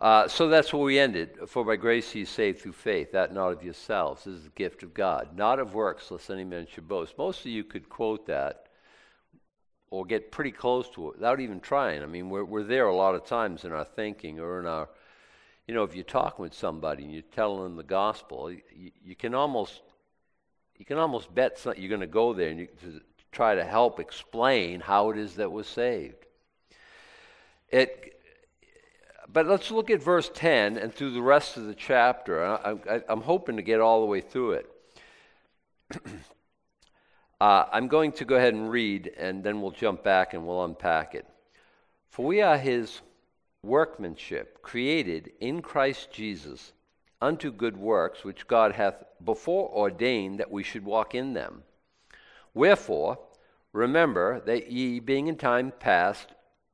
So that's where we ended. For by grace ye saved through faith, that not of yourselves. This is the gift of God, not of works, lest any man should boast. Most of you could quote that or get pretty close to it without even trying. I mean, we're there a lot of times in our thinking or in our, if you're talking with somebody and you're telling them the gospel, you can almost bet you're going to go there and to try to help explain how it is that we're saved. But let's look at verse 10 and through the rest of the chapter. I'm hoping to get all the way through it. I'm going to go ahead and read, and then we'll jump back and we'll unpack it. For we are his workmanship, created in Christ Jesus, unto good works, which God hath before ordained that we should walk in them. Wherefore, remember that ye, being in time past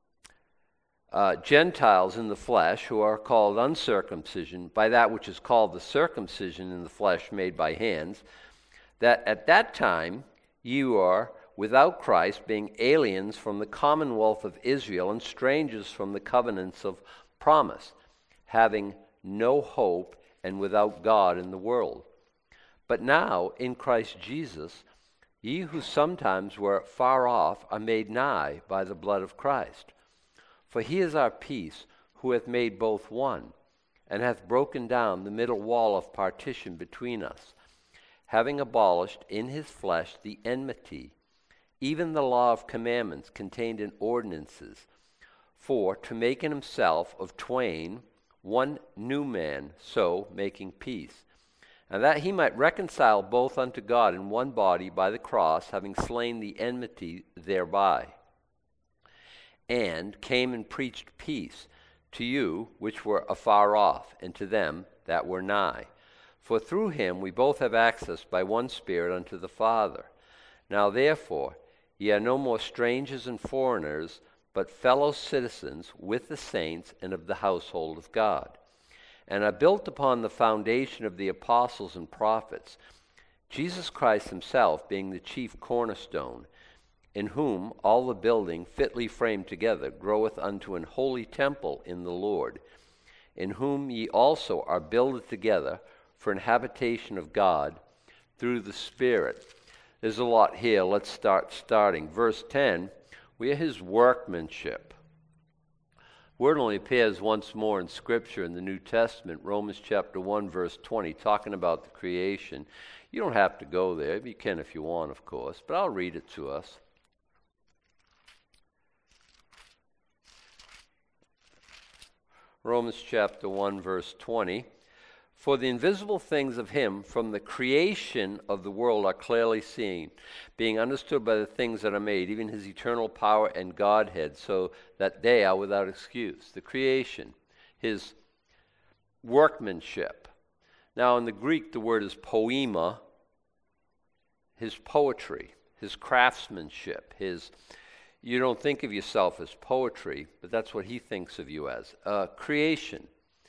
Gentiles in the flesh, who are called uncircumcision, by that which is called the circumcision in the flesh made by hands, that at that time ye are without Christ, being aliens from the commonwealth of Israel, and strangers from the covenants of promise, having no hope, and without God in the world. But now, in Christ Jesus, ye who sometimes were far off are made nigh by the blood of Christ. For he is our peace, who hath made both one, and hath broken down the middle wall of partition between us, having abolished in his flesh the enmity, even the law of commandments contained in ordinances, for to make in himself of twain one new man, so making peace, and that he might reconcile both unto God in one body by the cross, having slain the enmity thereby, and came and preached peace to you which were afar off, and to them that were nigh. For through him we both have access by one Spirit unto the Father. Now therefore ye are no more strangers and foreigners, but fellow citizens with the saints and of the household of God, and are built upon the foundation of the apostles and prophets, Jesus Christ himself being the chief cornerstone, in whom all the building fitly framed together groweth unto an holy temple in the Lord, in whom ye also are builded together for an habitation of God through the Spirit. There's a lot here. Let's starting. Verse 10, we are his workmanship. Word only appears once more in Scripture in the New Testament, Romans chapter 1, verse 20, talking about the creation. You don't have to go there. You can if you want, of course, but I'll read it to us. Romans chapter 1, verse 20. For the invisible things of him from the creation of the world are clearly seen, being understood by the things that are made, even his eternal power and Godhead, so that they are without excuse. The creation, his workmanship. Now in the Greek the word is poema, his poetry, his craftsmanship, you don't think of yourself as poetry, but that's what he thinks of you as. Creation.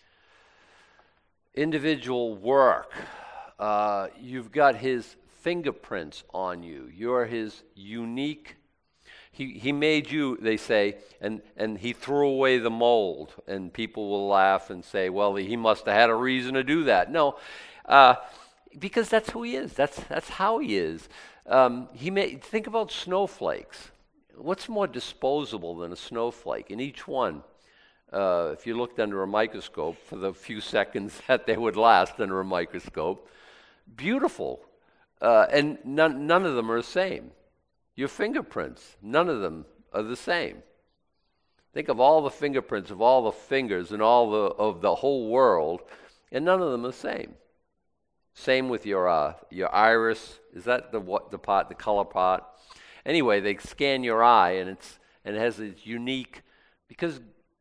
Individual work. You've got his fingerprints on you. You're his unique. He made you, they say, and he threw away the mold. And people will laugh and say, well, he must have had a reason to do that. No, because that's who he is. That's how he is. Think about snowflakes. What's more disposable than a snowflake? And each one, if you looked under a microscope for the few seconds that they would last under a microscope, beautiful. And none of them are the same. Your fingerprints, none of them are the same. Think of all the fingerprints of all the fingers and of the whole world, and none of them are the same. Same with your iris. Is that the color part? Anyway, they scan your eye, and it has this unique, because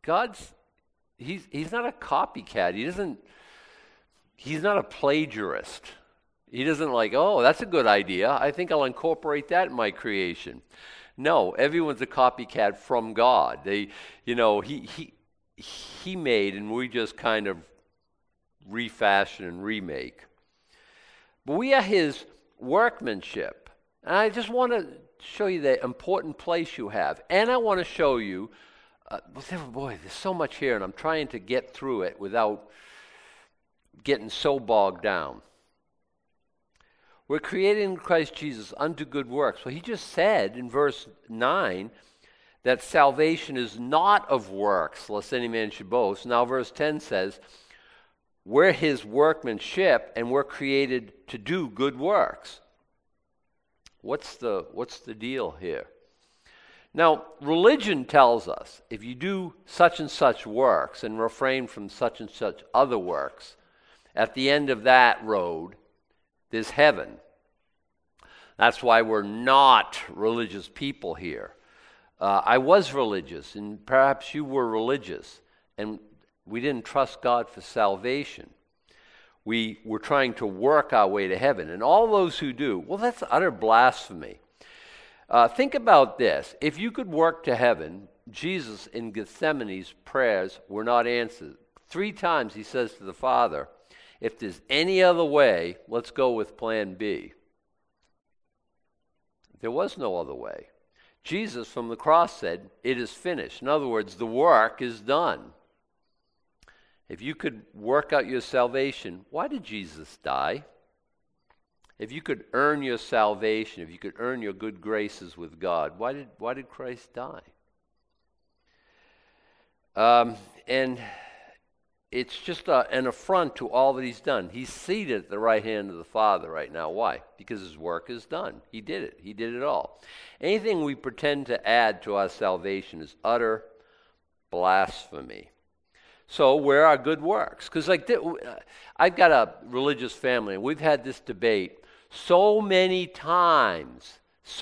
he's not a copycat. He's not a plagiarist. He doesn't oh, that's a good idea. I think I'll incorporate that in my creation. No, everyone's a copycat from God. He made, and we just kind of refashion and remake. But we are his workmanship. And I just want to show you the important place you have. And I want to show you boy, there's so much here, and I'm trying to get through it without getting so bogged down. We're created in Christ Jesus unto good works. Well, he just said in verse 9 that salvation is not of works, lest any man should boast. Now verse 10 says, we're his workmanship, and we're created to do good works. What's the deal here? Now, religion tells us if you do such and such works and refrain from such and such other works, at the end of that road, there's heaven. That's why we're not religious people here. I was religious, and perhaps you were religious, and we didn't trust God for salvation. We were trying to work our way to heaven. And all those who do, well, that's utter blasphemy. Think about this. If you could work to heaven, Jesus in Gethsemane's prayers were not answered. 3 times he says to the Father, if there's any other way, let's go with plan B. There was no other way. Jesus from the cross said, it is finished. In other words, the work is done. If you could work out your salvation, why did Jesus die? If you could earn your salvation, if you could earn your good graces with God, why did Christ die? And it's just an affront to all that he's done. He's seated at the right hand of the Father right now. Why? Because his work is done. He did it. He did it all. Anything we pretend to add to our salvation is utter blasphemy. So where are good works? Because I've got a religious family, and we've had this debate so many times,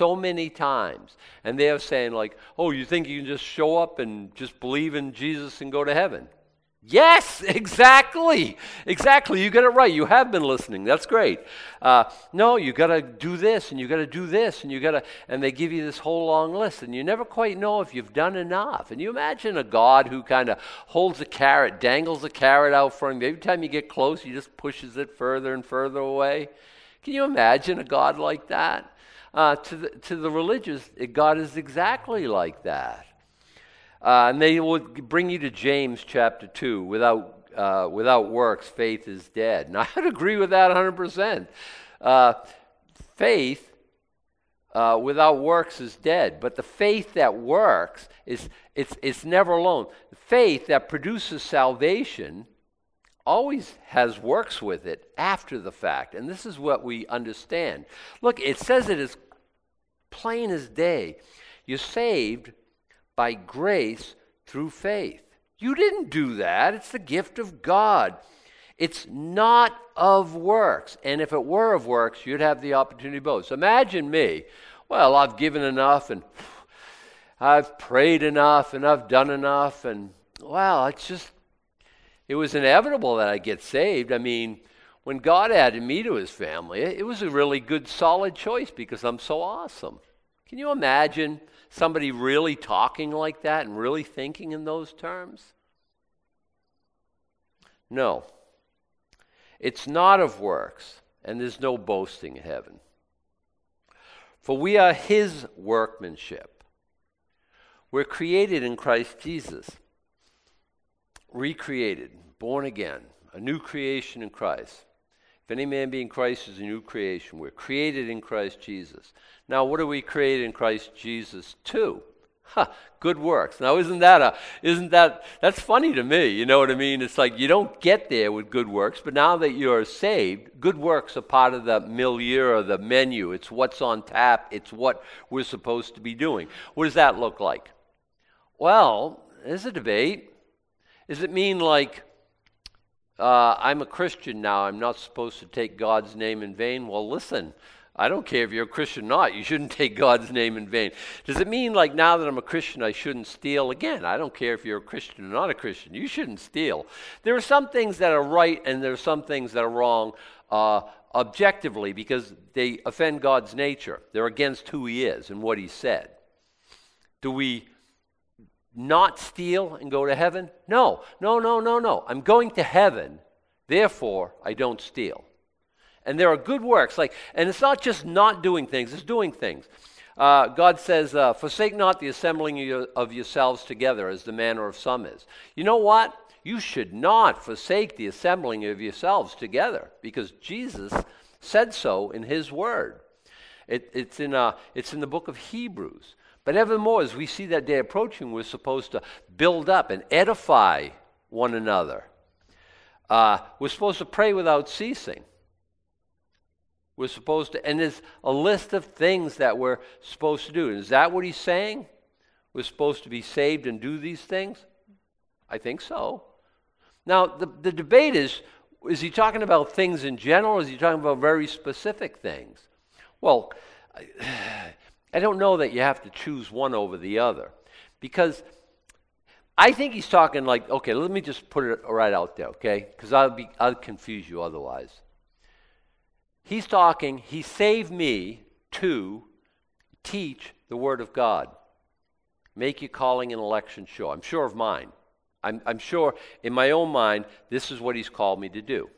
and they're saying like, oh, you think you can just show up and just believe in Jesus and go to heaven? Yes, exactly. You got it right. You have been listening. That's great. No, you got to do this, and you got to do this, and they give you this whole long list, and you never quite know if you've done enough. And you imagine a God who kind of holds a carrot, dangles a carrot out front. Every time you get close, he just pushes it further and further away. Can you imagine a God like that? To the religious, God is exactly like that. And they will bring you to James chapter 2. Without works, faith is dead. And I'd agree with that 100%. Faith without works is dead. But the faith that works it's never alone. The faith that produces salvation always has works with it after the fact. And this is what we understand. Look, it says it as plain as day. You're saved by grace through faith. You didn't do that. It's the gift of God. It's not of works. And if it were of works, you'd have the opportunity to boast. Imagine me. Well, I've given enough, and I've prayed enough, and I've done enough, and well, it was inevitable that I get saved. I mean, when God added me to his family, it was a really good, solid choice because I'm so awesome. Can you imagine somebody really talking like that and really thinking in those terms? No. It's not of works, and there's no boasting in heaven. For we are his workmanship. We're created in Christ Jesus. Recreated, born again, a new creation in Christ. If any man be in Christ is a new creation. We're created in Christ Jesus. Now, what are we created in Christ Jesus to? Good works. Now, that's funny to me, you know what I mean? It's like you don't get there with good works, but now that you're saved, good works are part of the milieu or the menu. It's what's on tap. It's what we're supposed to be doing. What does that look like? Well, there's a debate. Does it mean like, I'm a Christian now, I'm not supposed to take God's name in vain? Well, listen, I don't care if you're a Christian or not, you shouldn't take God's name in vain. Does it mean like now that I'm a Christian I shouldn't steal? Again, I don't care if you're a Christian or not a Christian, you shouldn't steal. There are some things that are right and there are some things that are wrong objectively because they offend God's nature. They're against who he is and what he said. Do we not steal and go to heaven? No. I'm going to heaven, therefore I don't steal. And there are good works, and it's not just not doing things, it's doing things. God says, forsake not the assembling of yourselves together, as the manner of some is. You know what? You should not forsake the assembling of yourselves together, because Jesus said so in his word. It's in the book of Hebrews. But evermore, as we see that day approaching, we're supposed to build up and edify one another. We're supposed to pray without ceasing. We're supposed to, and there's a list of things that we're supposed to do. Is that what he's saying? We're supposed to be saved and do these things? I think so. Now, the debate is he talking about things in general, or is he talking about very specific things? Well, I don't know that you have to choose one over the other, because I think he's talking like, okay, let me just put it right out there, okay? Because I'll confuse you otherwise. He's talking, he saved me to teach the Word of God. Make your calling and election sure. I'm sure of mine. I'm sure in my own mind, this is what he's called me to do.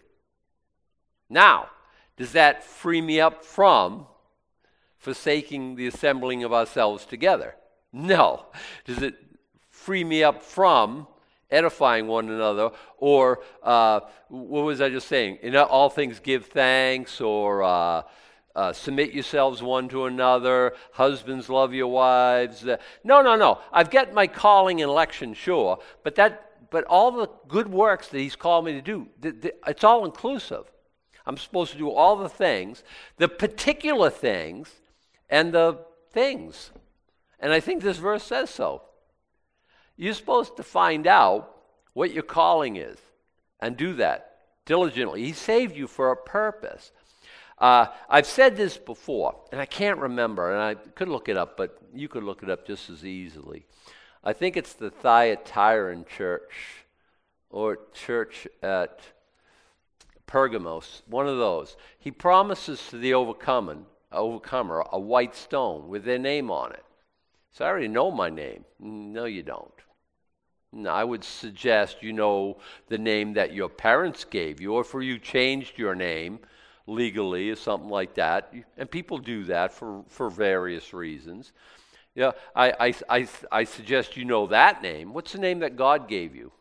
Now, does that free me up from forsaking the assembling of ourselves together? No. Does it free me up from edifying one another, or what was I just saying? In all things give thanks, or submit yourselves one to another, husbands love your wives. No. I've got my calling and election sure, but all the good works that he's called me to do, it's all inclusive. I'm supposed to do all the things, the particular things, and the things. And I think this verse says so. You're supposed to find out what your calling is and do that diligently. He saved you for a purpose. I've said this before, and I can't remember, and I could look it up, but you could look it up just as easily. I think it's the Thyatiran church, or church at Pergamos, one of those. He promises to the overcomer a white stone with their name on it. So I already know my name. No, you don't. No, I would suggest you know the name that your parents gave you, or if you changed your name legally or something like that. And people do that for various reasons. Yeah, I suggest you know that name. What's the name that God gave you?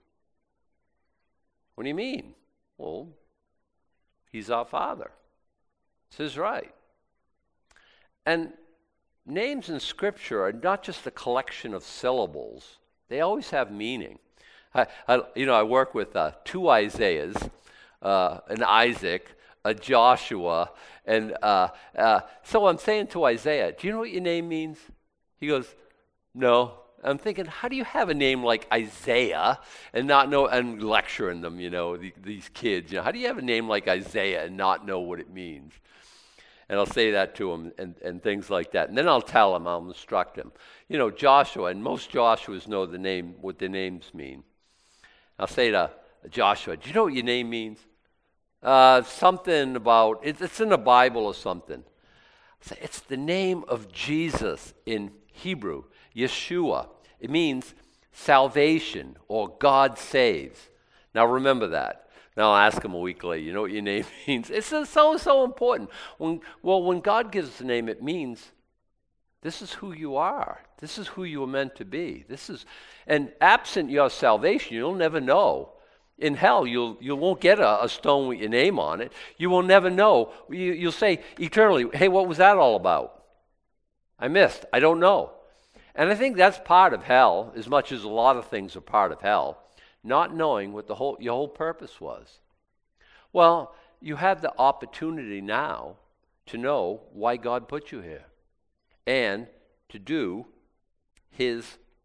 What do you mean? Well, he's our Father. It's his right. And names in Scripture are not just a collection of syllables. They always have meaning. I work with two Isaiahs, an Isaac, a Joshua, and so I'm saying to Isaiah, do you know what your name means? He goes, no. I'm thinking, how do you have a name like Isaiah and not know, and lecturing them, these kids, how do you have a name like Isaiah and not know what it means? And I'll say that to him and things like that. And then I'll tell him, I'll instruct him. Joshua, and most Joshuas know what their names mean. I'll say to Joshua, do you know what your name means? Something about, it's in the Bible or something. I'll say, it's the name of Jesus in Hebrew, Yeshua. It means salvation, or God saves. Now remember that. Now I'll ask him a week later, you know what your name means? It's so important. When God gives us a name, it means this is who you are. This is who you were meant to be. And absent your salvation, you'll never know. In hell, you won't get a stone with your name on it. You will never know. You'll say eternally, hey, what was that all about? I missed. I don't know. And I think that's part of hell, as much as a lot of things are part of hell. Not knowing what your whole purpose was. Well, you have the opportunity now to know why God put you here, and to do his.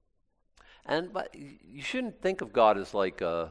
But you shouldn't think of God as like a,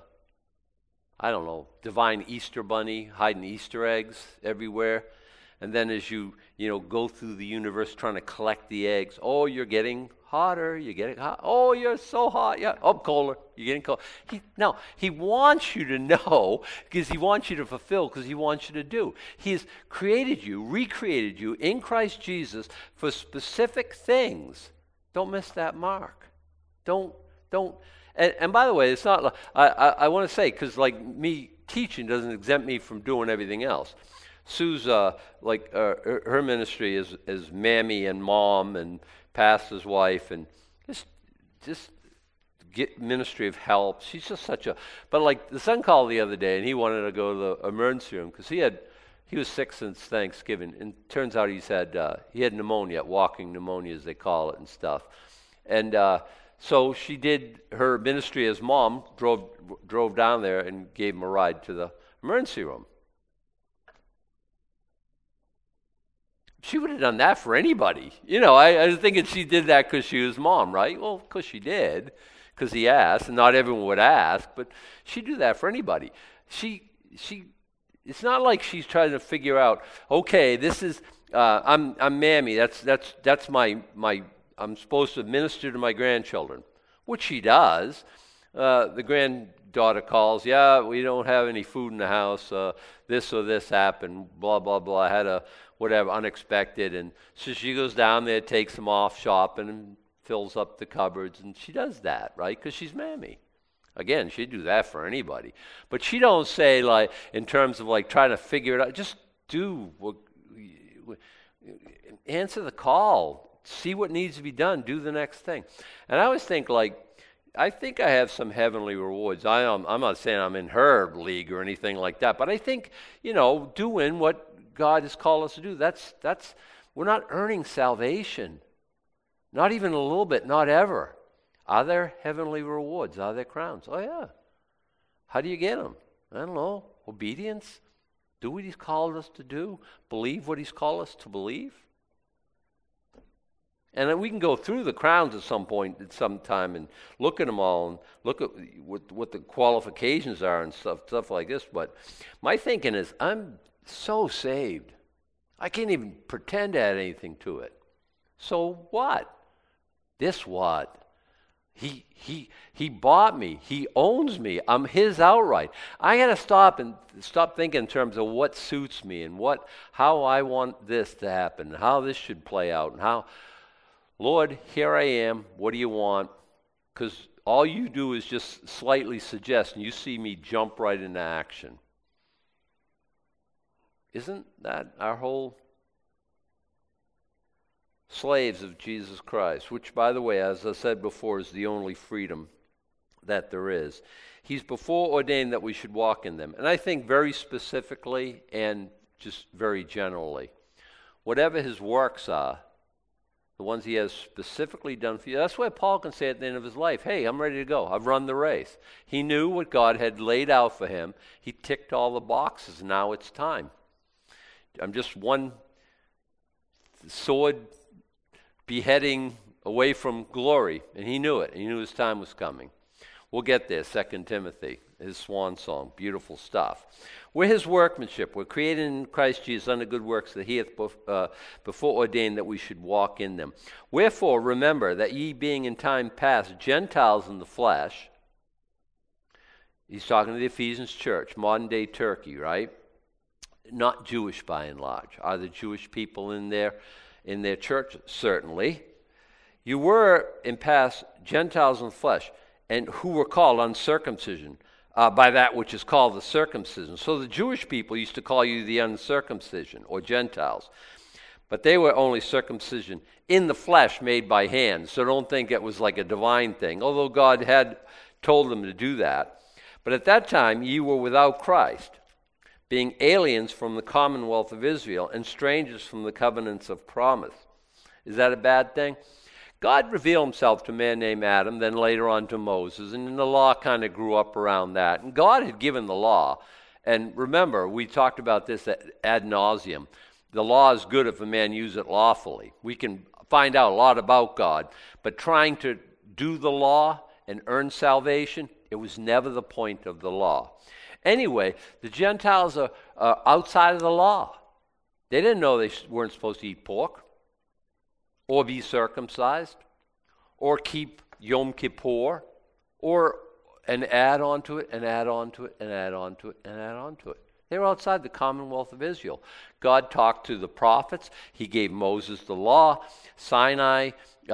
divine Easter bunny hiding Easter eggs everywhere. And then as you go through the universe trying to collect the eggs, oh, you're getting hotter, you're getting hot. Oh, you're so hot. Yeah. Oh, colder. You're getting cold. He wants you to know, because he wants you to fulfill, because he wants you to do. He has created you, recreated you in Christ Jesus for specific things. Don't miss that mark. Don't. And by the way, it's not. I want to say, because like me teaching doesn't exempt me from doing everything else. Sue's her ministry is mammy and mom and pastor's wife and just get ministry of help. She's just such a. But like the son called the other day and he wanted to go to the emergency room because he was sick since Thanksgiving, and turns out he had pneumonia, walking pneumonia as they call it and stuff. And so she did her ministry as mom, drove down there and gave him a ride to the emergency room. She would have done that for anybody. I was thinking she did that because she was mom, right? Well, of course she did, because he asked, and not everyone would ask, but she'd do that for anybody. It's not like she's trying to figure out, okay, this is, I'm mammy, that's my I'm supposed to minister to my grandchildren, which she does. The granddaughter calls, yeah, we don't have any food in the house, this or this happened, blah, blah, blah, I had a whatever, unexpected, and so she goes down there, takes them off shopping, and fills up the cupboards, and she does that, right, because she's mammy. Again, she'd do that for anybody. But she don't say, like, in terms of, like, trying to figure it out, just answer the call, see what needs to be done, do the next thing. And I always think, like, I think I have some heavenly rewards. I'm not saying I'm in her league or anything like that, but I think, doing what God has called us to do, that's we're not earning salvation. Not even a little bit, not ever. Are there heavenly rewards? Are there crowns? Oh, yeah. How do you get them? I don't know. Obedience? Do what he's called us to do? Believe what he's called us to believe? And then we can go through the crowns at some point, at some time, and look at them all and look at what the qualifications are and stuff like this. But my thinking is, I'm so saved. I can't even pretend to add anything to it. So what? This what? He bought me. He owns me. I'm his outright. I got to stop thinking in terms of what suits me and how I want this to happen, how this should play out, and how, Lord, here I am. What do you want? Because all you do is just slightly suggest, and you see me jump right into action. Isn't that our whole slaves of Jesus Christ, which, by the way, as I said before, is the only freedom that there is. He's before ordained that we should walk in them. And I think very specifically and just very generally, whatever his works are, the ones he has specifically done for you, that's why Paul can say at the end of his life, hey, I'm ready to go. I've run the race. He knew what God had laid out for him. He ticked all the boxes. Now it's time. I'm just one sword beheading away from glory, and he knew it. He knew his time was coming. We'll get there, 2 Timothy, his swan song, beautiful stuff. We're his workmanship. We're created in Christ Jesus unto good works that he hath before ordained that we should walk in them. Wherefore, remember that ye being in time past Gentiles in the flesh, he's talking to the Ephesians church, modern day Turkey, right? Not Jewish by and large. Are there Jewish people in their church? Certainly. You were in past Gentiles in the flesh, and who were called uncircumcision by that which is called the circumcision. So the Jewish people used to call you the uncircumcision or Gentiles, but they were only circumcision in the flesh made by hands. So don't think it was like a divine thing, although God had told them to do that. But at that time ye were without Christ, being aliens from the commonwealth of Israel and strangers from the covenants of promise. Is that a bad thing? God revealed himself to a man named Adam, then later on to Moses, and the law kind of grew up around that. And God had given the law. And remember, we talked about this ad nauseum. The law is good if a man use it lawfully. We can find out a lot about God, but trying to do the law and earn salvation, it was never the point of the law. Anyway, the Gentiles are outside of the law. They didn't know they weren't supposed to eat pork or be circumcised or keep Yom Kippur and add on to it and add on to it and add on to it and add on to it. They were outside the commonwealth of Israel. God talked to the prophets. He gave Moses the law, Sinai,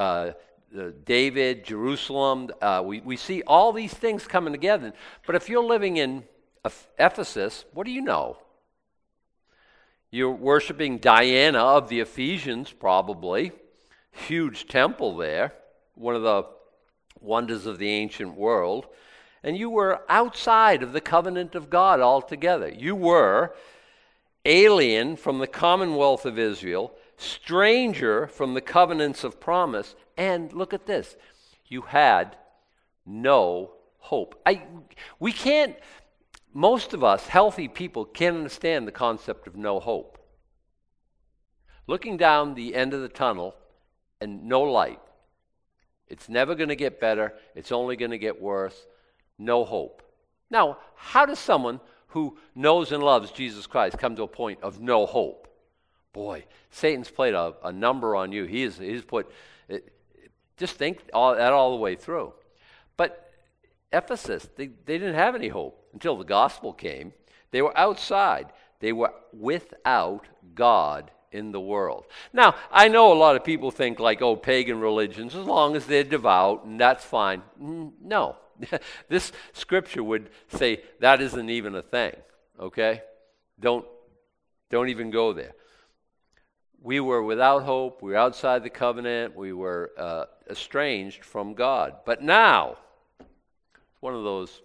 David, Jerusalem. We see all these things coming together. But if you're living in Ephesus, what do you know? You're worshiping Diana of the Ephesians, probably. Huge temple there, one of the wonders of the ancient world. And you were outside of the covenant of God altogether. You were alien from the commonwealth of Israel, stranger from the covenants of promise, and look at this, you had no hope. We can't, most of us, healthy people, can't understand the concept of no hope. Looking down the end of the tunnel and no light. It's never going to get better. It's only going to get worse. No hope. Now, how does someone who knows and loves Jesus Christ come to a point of no hope? Boy, Satan's played a number on you. He's put, just think that all the way through. But Ephesus, they didn't have any hope until the gospel came. They were outside. They were without God in the world. Now, I know a lot of people think like, oh, pagan religions, as long as they're devout, and that's fine. No. This scripture would say that isn't even a thing, okay? Don't even go there. We were without hope. We were outside the covenant. We were estranged from God. But now, one of those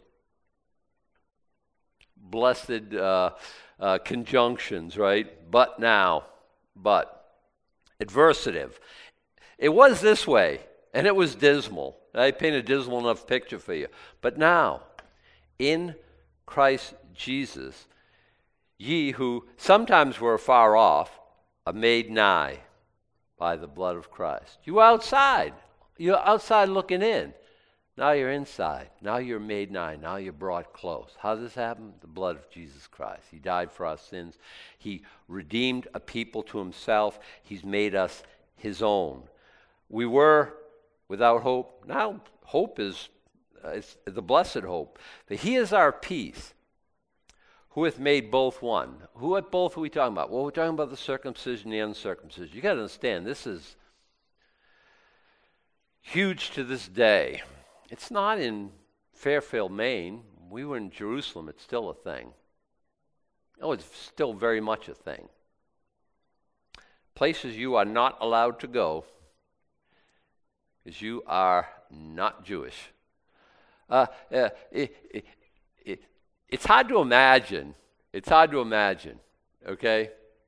blessed conjunctions, right? But now, but. Adversative. It was this way, and it was dismal. I paint a dismal enough picture for you. But now, in Christ Jesus, ye who sometimes were far off are made nigh by the blood of Christ. You were outside. You're outside looking in. Now you're inside. Now you're made nigh. Now you're brought close. How does this happen? The blood of Jesus Christ. He died for our sins. He redeemed a people to himself. He's made us his own. We were without hope. Now hope is it's the blessed hope. But he is our peace, who hath made both one. What both are we talking about? Well, we're talking about the circumcision and the uncircumcision. You got to understand, this is huge to this day. It's not in Fairfield, Maine. We were in Jerusalem. It's still a thing. Oh, it's still very much a thing. Places you are not allowed to go because you are not Jewish. It's hard to imagine. It's hard to imagine, okay?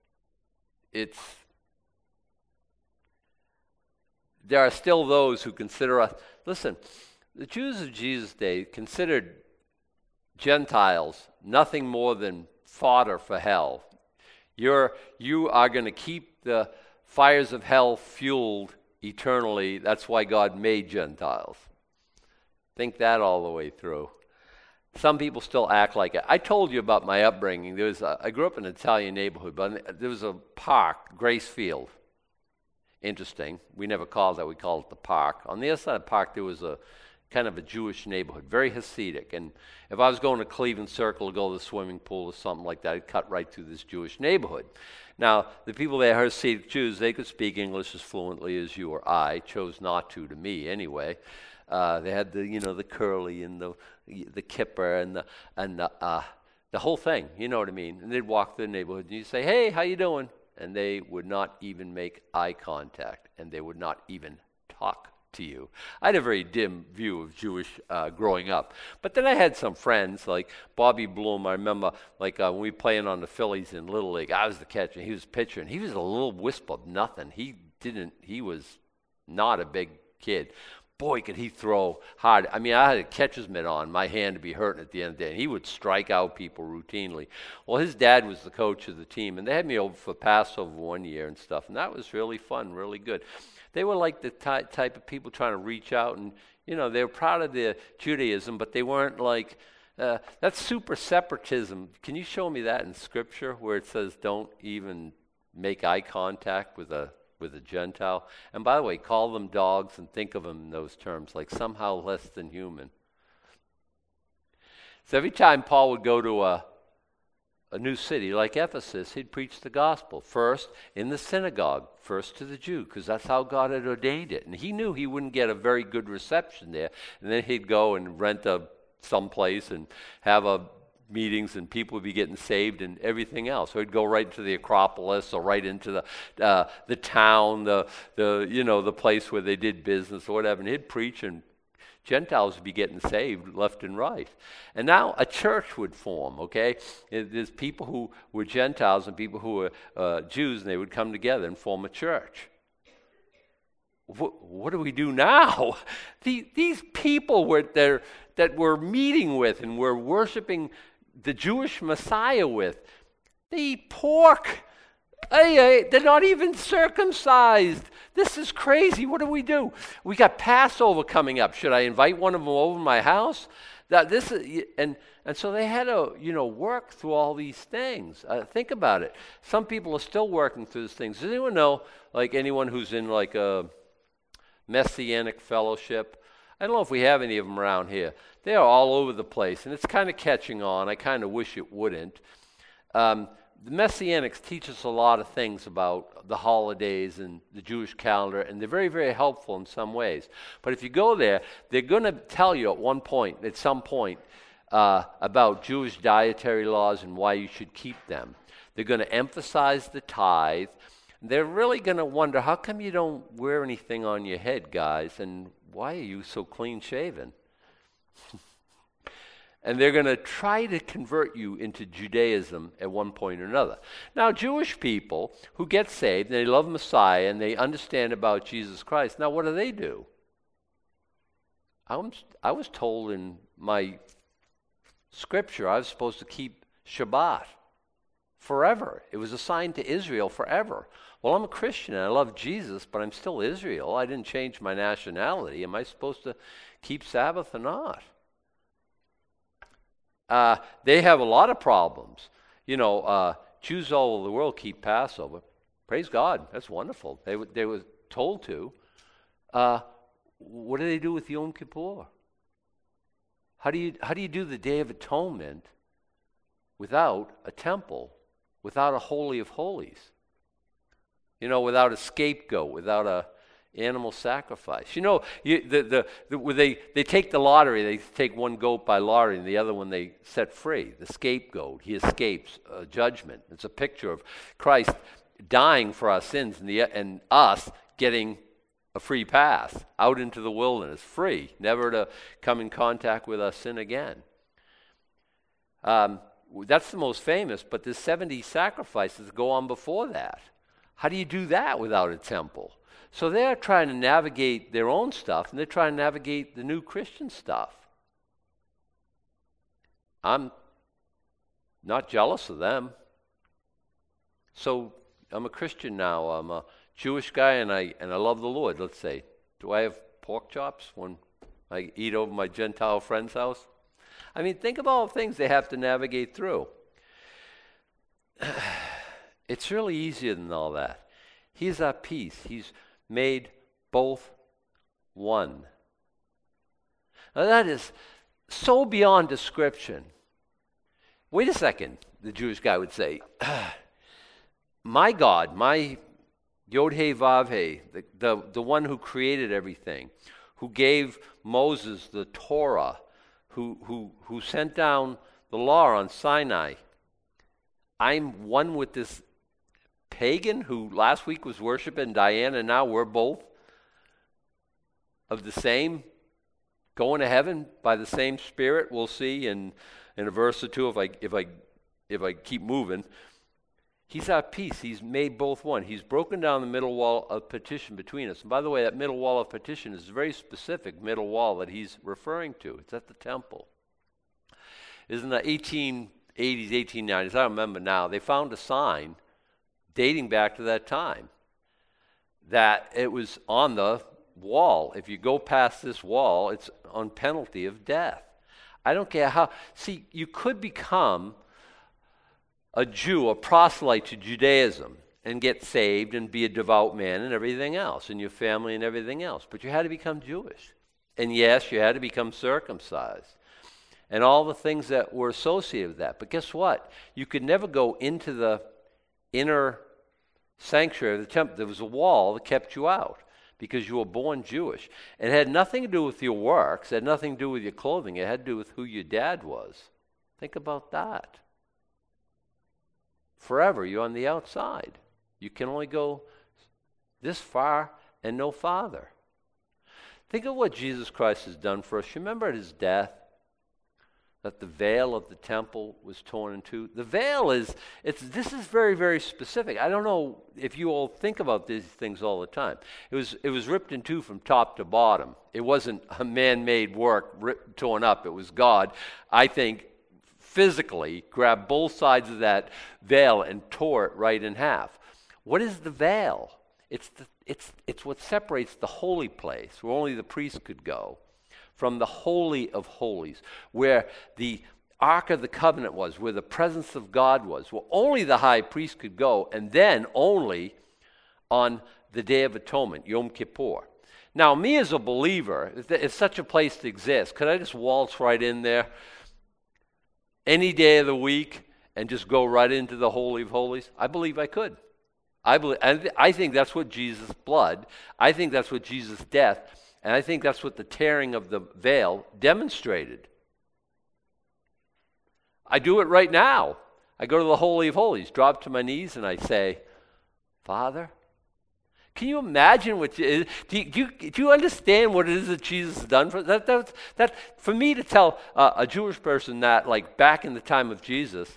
There are still those who consider us. Listen, the Jews of Jesus' day considered Gentiles nothing more than fodder for hell. You are going to keep the fires of hell fueled eternally. That's why God made Gentiles. Think that all the way through. Some people still act like it. I told you about my upbringing. I grew up in an Italian neighborhood, but there was a park, Grace Field. Interesting. We never called that. We called it the park. On the other side of the park, there was a kind of a Jewish neighborhood, very Hasidic. And if I was going to Cleveland Circle to go to the swimming pool or something like that, I'd cut right through this Jewish neighborhood. Now, the people there, Hasidic Jews, they could speak English as fluently as you or I. Chose not to me, anyway. They had the curly and the kipper and the whole thing. You know what I mean? And they'd walk through the neighborhood and you'd say, "Hey, how you doing?" And they would not even make eye contact, and they would not even talk to you. I had a very dim view of Jewish growing up. But then I had some friends like Bobby Bloom. I remember when we playing on the Phillies in Little League, I was the catcher, he was pitcher, and he was a little wisp of nothing. He was not a big kid. Boy, could he throw hard. I mean, I had a catcher's mitt on, my hand to be hurting at the end of the day, and he would strike out people routinely. Well, his dad was the coach of the team, and they had me over for Passover one year and stuff, and that was really fun, really good. They were like the type of people trying to reach out, and, they were proud of their Judaism, but they weren't like, that's super separatism. Can you show me that in Scripture where it says don't even make eye contact with a Gentile? And by the way, call them dogs and think of them in those terms, like somehow less than human. So every time Paul would go to a new city like Ephesus, he'd preach the gospel. First in the synagogue, first to the Jew, because that's how God had ordained it. And he knew he wouldn't get a very good reception there. And then he'd go and rent someplace and have a meetings, and people would be getting saved and everything else. So he'd go right into the Acropolis or right into the town, the place where they did business or whatever, and he'd preach, and Gentiles would be getting saved left and right. And now a church would form, okay? There's people who were Gentiles and people who were Jews, and they would come together and form a church. What do we do now? These people that we're meeting with and we're worshiping the Jewish Messiah with, they eat pork. They're not even circumcised. This is crazy. What do? We got Passover coming up. Should I invite one of them over to my house? And so they had to work through all these things. Think about it. Some people are still working through these things. Does anyone know, like anyone who's in like a Messianic fellowship? I don't know if we have any of them around here. They are all over the place, and it's kind of catching on. I kind of wish it wouldn't. The Messianics teach us a lot of things about the holidays and the Jewish calendar, and they're very, very helpful in some ways. But if you go there, they're going to tell you at some point, about Jewish dietary laws and why you should keep them. They're going to emphasize the tithe. They're really going to wonder, how come you don't wear anything on your head, guys, and why are you so clean-shaven? And they're going to try to convert you into Judaism at one point or another. Now, Jewish people who get saved, they love Messiah, and they understand about Jesus Christ. Now, what do? I was told in my scripture I was supposed to keep Shabbat forever. It was assigned to Israel forever. Well, I'm a Christian and I love Jesus, but I'm still Israel. I didn't change my nationality. Am I supposed to keep Sabbath or not? They have a lot of problems. Jews all over the world keep Passover. Praise God. That's wonderful. They were told to. What do they do with Yom Kippur? How do you do the Day of Atonement without a temple, without a Holy of Holies? Without a scapegoat, without a animal sacrifice. Where they take the lottery, they take one goat by lottery and the other one they set free. The scapegoat, he escapes judgment. It's a picture of Christ dying for our sins and us getting a free pass out into the wilderness, free, never to come in contact with our sin again. That's the most famous, but there's 70 sacrifices that go on before that. How do you do that without a temple? So they're trying to navigate their own stuff, and they're trying to navigate the new Christian stuff. I'm not jealous of them. So I'm a Christian now. I'm a Jewish guy, and I love the Lord, let's say. Do I have pork chops when I eat over my Gentile friend's house? I mean, think of all the things they have to navigate through. It's really easier than all that. He's our peace. He's made both one. Now that is so beyond description. Wait a second, the Jewish guy would say. My God, my Yod-Heh Vav-Heh, the one who created everything, who gave Moses the Torah, who sent down the law on Sinai. I'm one with this pagan who last week was worshiping Diana, and now we're both of the same, going to heaven by the same Spirit. We'll see in a verse or two if I keep moving. He's our peace. He's made both one. He's broken down the middle wall of partition between us. And by the way, that middle wall of partition is a very specific middle wall that he's referring to. It's at the temple. In the 1880s, 1890s, I don't remember now, they found a sign dating back to that time that it was on the wall. If you go past this wall, it's on penalty of death. I don't care how. See, you could become a Jew, a proselyte to Judaism, and get saved and be a devout man and everything else, and your family and everything else. But you had to become Jewish. And yes, you had to become circumcised. And all the things that were associated with that. But guess what? You could never go into the inner sanctuary of the temple. There was a wall that kept you out because you were born Jewish. It had nothing to do with your works. It had nothing to do with your clothing. It had to do with who your dad was. Think about that. Forever, you're on the outside. You can only go this far and no farther. Think of what Jesus Christ has done for us. You remember at his death that the veil of the temple was torn in two? The veil this is very, very specific. I don't know if you all think about these things all the time. It was ripped in two from top to bottom. It wasn't a man-made work torn up. It was God, I think, physically grabbed both sides of that veil and tore it right in half. What is the veil? It's what separates the holy place, where only the priest could go, from the Holy of Holies, where the Ark of the Covenant was, where the presence of God was, where only the high priest could go, and then only on the Day of Atonement, Yom Kippur. Now, me as a believer, if such a place exists, could I just waltz right in there any day of the week and just go right into the Holy of Holies? I believe I could. I think that's what Jesus' blood, I think that's what Jesus' death, and I think that's what the tearing of the veil demonstrated. I do it right now. I go to the Holy of Holies, drop to my knees, and I say, Father, can you imagine what do you understand what it is that Jesus has done for that? For me to tell a Jewish person that, like back in the time of Jesus,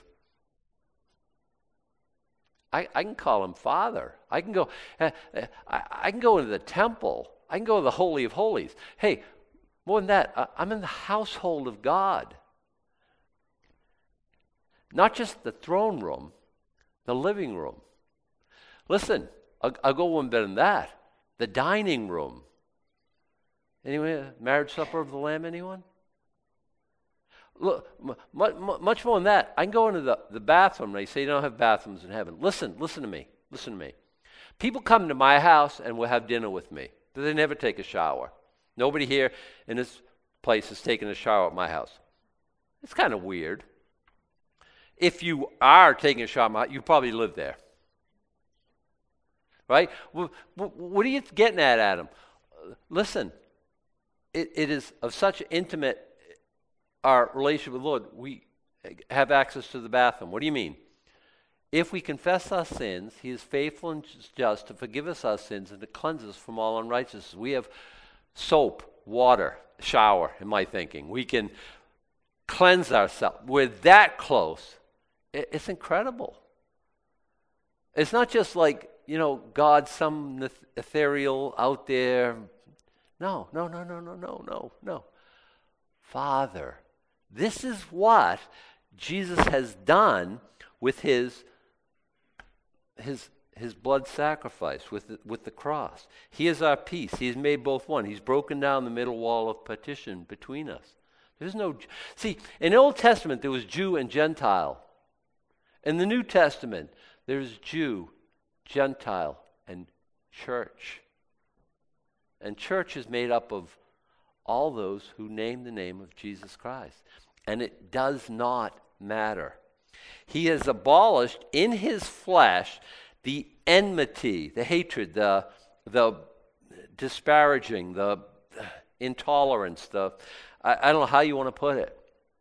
I can call him Father. I can go into the temple. I can go to the Holy of Holies. Hey, more than that, I'm in the household of God. Not just the throne room, the living room. Listen, I'll go one better than that. The dining room. Anyway, marriage supper of the Lamb, anyone? Look, much more than that. I can go into the bathroom. They say you don't have bathrooms in heaven. Listen to me. People come to my house and will have dinner with me, but they never take a shower. Nobody here in this place has taken a shower at my house. It's kind of weird. If you are taking a shower, you probably live there. Right? What are you getting at, Adam? Listen, it is of such intimate our relationship with the Lord, we have access to the bathroom. What do you mean? If we confess our sins, he is faithful and just to forgive us our sins and to cleanse us from all unrighteousness. We have soap, water, shower, in my thinking. We can cleanse ourselves. We're that close. It's incredible. It's not just like, God, some ethereal out there. No. Father. This is what Jesus has done with his blood sacrifice, with the cross. He is our peace. He has made both one. He's broken down the middle wall of partition between us. There's no... See, in the Old Testament, there was Jew and Gentile. In the New Testament, there's Jew, Gentile, and church. And church is made up of all those who name the name of Jesus Christ. And it does not matter. He has abolished in his flesh the enmity, the hatred, the disparaging, the intolerance, I don't know how you want to put it.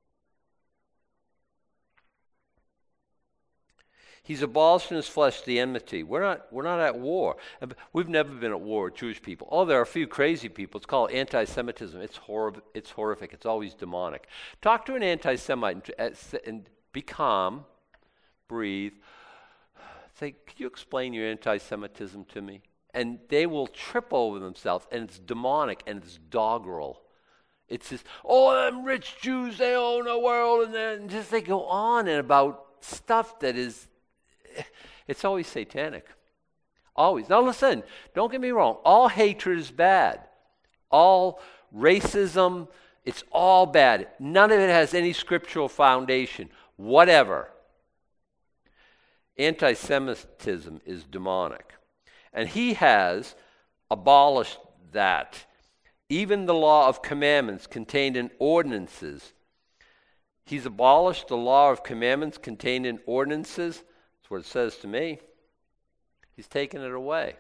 He's abolished in his flesh the enmity. We're not at war. We've never been at war with Jewish people. Oh, there are a few crazy people. It's called anti-Semitism. It's horrific. It's always demonic. Talk to an anti-Semite and be calm, breathe. Say, could you explain your anti-Semitism to me? And they will trip over themselves, and it's demonic, and it's doggerel. It's this, them rich Jews, they own the world, and then just they go on and about stuff that is... It's always satanic. Always. Now listen, don't get me wrong. All hatred is bad. All racism, it's all bad. None of it has any scriptural foundation. Whatever. Anti-Semitism is demonic. And he has abolished that. Even the law of commandments contained in ordinances. He's abolished the law of commandments contained in ordinances. That's what it says to me. He's taken it away.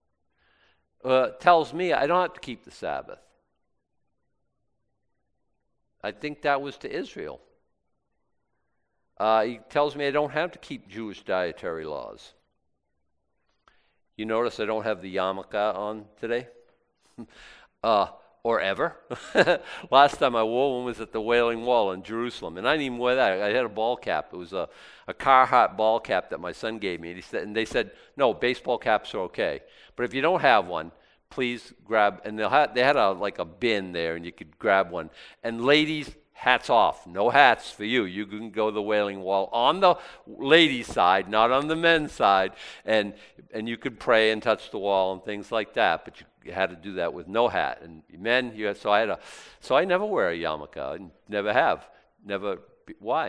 Tells me I don't have to keep the Sabbath. I think that was to Israel. He tells me I don't have to keep Jewish dietary laws. You notice I don't have the yarmulke on today? Or ever. Last time I wore one was at the Wailing Wall in Jerusalem, and I didn't even wear that. I had a ball cap. It was a Carhartt ball cap that my son gave me, and they said, no, baseball caps are okay. But if you don't have one, please grab, and they had like a bin there, and you could grab one. And ladies, hats off. No hats for you. You can go to the Wailing Wall on the ladies' side, not on the men's side, and you could pray and touch the wall and things like that, but you had to do that with no hat. And men, so I never wear a yarmulke. I never have. Why?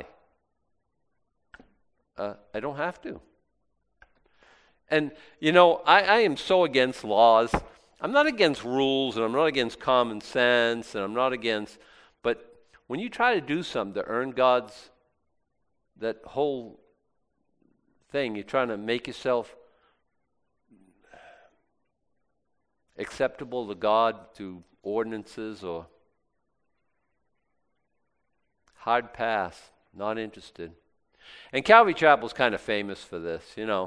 I don't have to. And, I am so against laws. I'm not against rules, and I'm not against common sense, and I'm not against, but when you try to do something to earn that whole thing, you're trying to make yourself acceptable to God through ordinances or hard pass, not interested. And Calvary Chapel's kind of famous for this,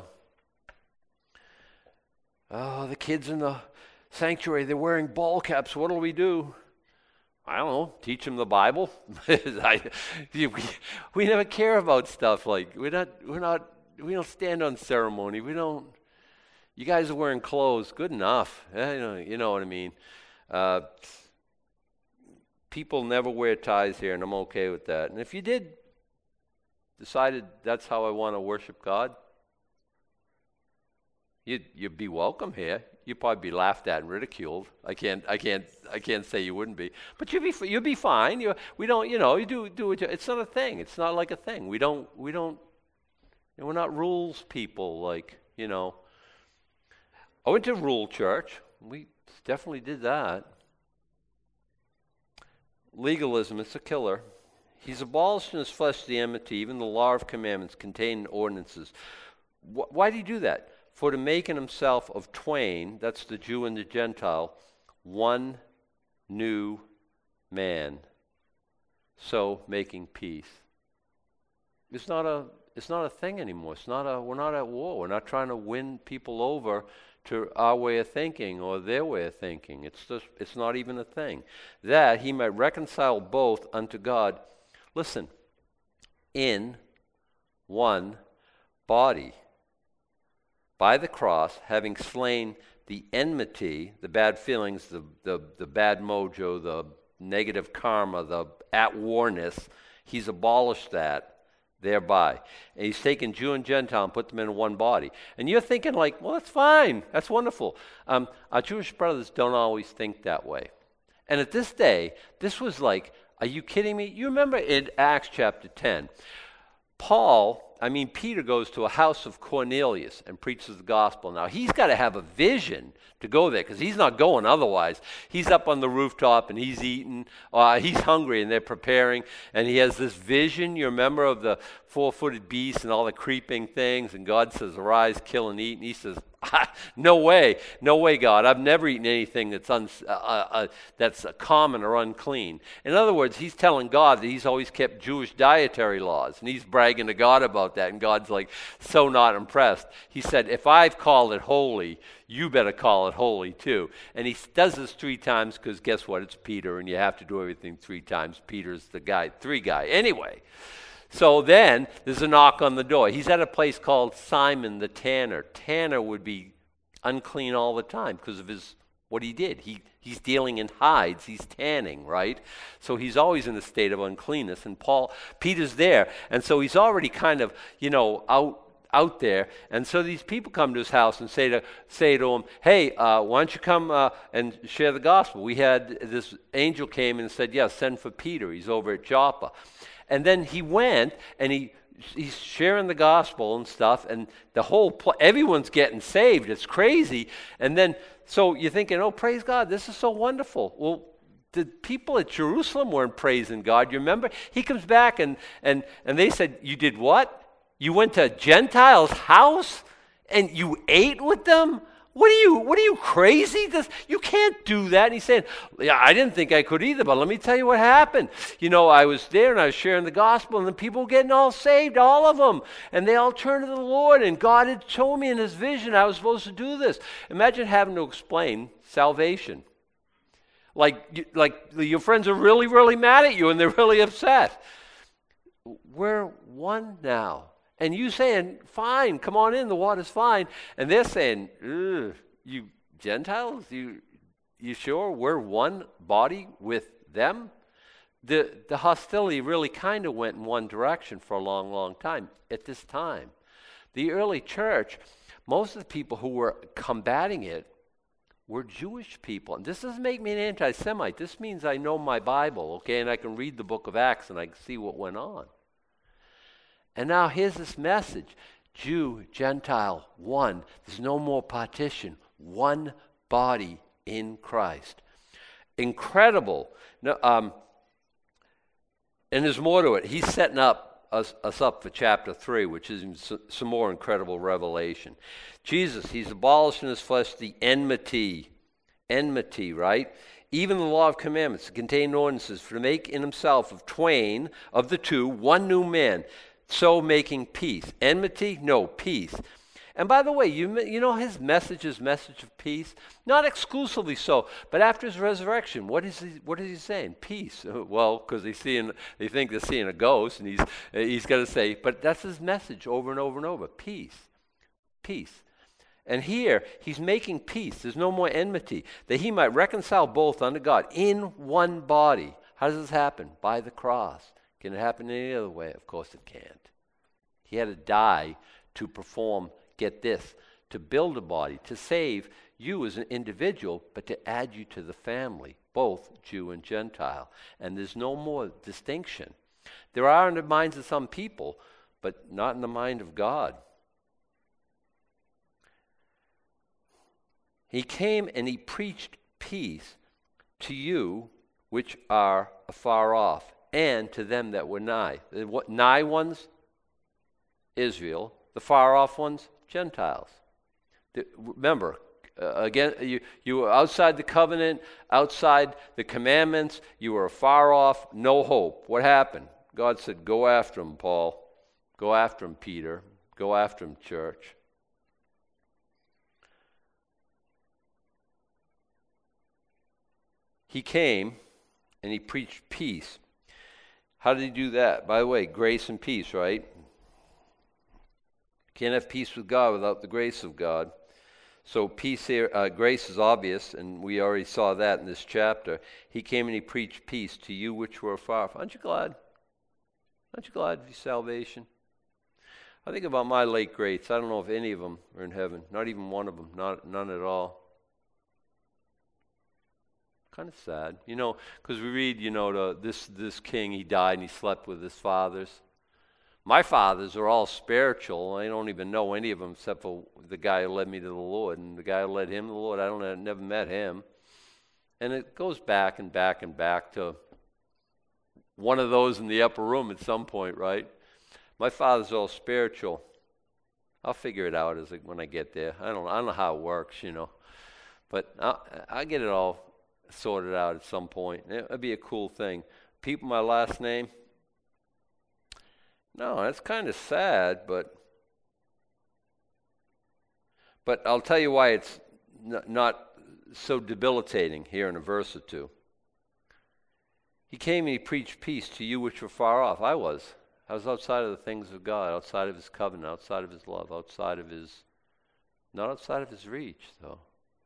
Oh, the kids in the sanctuary, they're wearing ball caps. What'll we do? I don't know, teach them the Bible. We never care about stuff like we don't stand on ceremony. You guys are wearing clothes, good enough. You know what I mean. People never wear ties here, and I'm okay with that. And if you decided that's how I want to worship God, you'd be welcome here. You'd probably be laughed at and ridiculed. I can't say you wouldn't be, but you'd be fine. You do what it's not a thing. It's not like a thing. We're not rules people. I went to rural church. We definitely did that. Legalism, it's a killer. He's abolished in his flesh the enmity, even the law of commandments contained in ordinances. Why did he do that? For to make in himself of twain, that's the Jew and the Gentile, one new man, so making peace. It's not a thing anymore. We're not at war. We're not trying to win people over to our way of thinking or their way of thinking. It's not even a thing. That he might reconcile both unto God. Listen, in one body, by the cross, having slain the enmity, the bad feelings, the bad mojo, the negative karma, the at-warness, he's abolished that thereby. And he's taken Jew and Gentile and put them in one body. And you're thinking like, well, that's fine. That's wonderful. Our Jewish brothers don't always think that way. And at this day, this was like, are you kidding me? You remember in Acts chapter 10, Peter goes to a house of Cornelius and preaches the gospel. Now, he's got to have a vision to go there because he's not going otherwise. He's up on the rooftop and he's eating. He's hungry and they're preparing. And he has this vision, you remember, of the four-footed beast and all the creeping things. And God says, arise, kill, and eat. And he says, no way, God. I've never eaten anything that's common or unclean. In other words, he's telling God that he's always kept Jewish dietary laws, and he's bragging to God about that, and God's like so not impressed. He said, if I've called it holy, you better call it holy too. And he does this 3 times because guess what? It's Peter, and you have to do everything 3 times. Peter's the guy, 3 guy. Anyway. So then there's a knock on the door. He's at a place called Simon the Tanner. Tanner would be unclean all the time because of what he did. He's dealing in hides. He's tanning, right? So he's always in a state of uncleanness. And Peter's there. And so he's already kind of, out there. And so these people come to his house and say to him, hey, why don't you come and share the gospel? We had this angel came and said, send for Peter. He's over at Joppa. And then he went, and he's sharing the gospel and stuff, and everyone's getting saved. It's crazy. And then, so you're thinking, oh, praise God, this is so wonderful. Well, the people at Jerusalem weren't praising God. You remember? He comes back, and they said, you did what? You went to a Gentile's house, and you ate with them? What are you crazy? You can't do that. And he's saying, yeah, I didn't think I could either, but let me tell you what happened. I was there and I was sharing the gospel, and the people were getting all saved, all of them. And they all turned to the Lord, and God had told me in his vision I was supposed to do this. Imagine having to explain salvation. Like your friends are really, really mad at you, and they're really upset. We're one now. And you saying, fine, come on in, the water's fine. And they're saying, you Gentiles, you sure we're one body with them? The hostility really kind of went in one direction for a long, long time at this time. The early church, most of the people who were combating it were Jewish people. And this doesn't make me an anti-Semite. This means I know my Bible, okay, and I can read the book of Acts and I can see what went on. And now here's this message. Jew, Gentile, one. There's no more partition. One body in Christ. Incredible. And there's more to it. He's setting us up for chapter 3, which is some more incredible revelation. Jesus, he's abolished in his flesh the enmity. Enmity, right? Even the law of commandments contain ordinances for to make in himself of twain, of the two, one new man, so making peace. Enmity? No, peace. And by the way, you know his message is message of peace? Not exclusively so, but after his resurrection, what is he saying? Peace. Well, because they think they're seeing a ghost, and he's going to say, but that's his message over and over and over. Peace. Peace. And here, he's making peace. There's no more enmity, that he might reconcile both unto God in one body. How does this happen? By the cross. Can it happen any other way? Of course it can't. He had to die to perform, get this, to build a body, to save you as an individual, but to add you to the family, both Jew and Gentile. And there's no more distinction. There are in the minds of some people, but not in the mind of God. He came and he preached peace to you which are afar off, and to them that were nigh. The nigh ones, Israel. The far off ones, Gentiles. Remember, again, you were outside the covenant, outside the commandments. You were far off, no hope. What happened? God said, go after him, Paul. Go after him, Peter. Go after him, church. He came and he preached peace. How did he do that? By the way, grace and peace, right? Can't have peace with God without the grace of God. So peace here, grace is obvious, and we already saw that in this chapter. He came and he preached peace to you which were afar off. Aren't you glad? Aren't you glad of your salvation? I think about my late greats. I don't know if any of them are in heaven. Not even one of them. None at all. Kind of sad, because we read, this king, he died and he slept with his fathers. My fathers are all spiritual. I don't even know any of them except for the guy who led me to the Lord, and the guy who led him to the Lord, I never met him. And it goes back and back and back to one of those in the upper room at some point, right? My father's all spiritual. I'll figure it out when I get there. I don't know how it works, but I'll get it all sorted out at some point. It'd be a cool thing. People, my last name. No, that's kind of sad, but I'll tell you why it's not so debilitating here in a verse or two. He came and he preached peace to you which were far off. I was outside of the things of God, outside of his covenant, outside of his love, not outside of his reach, though.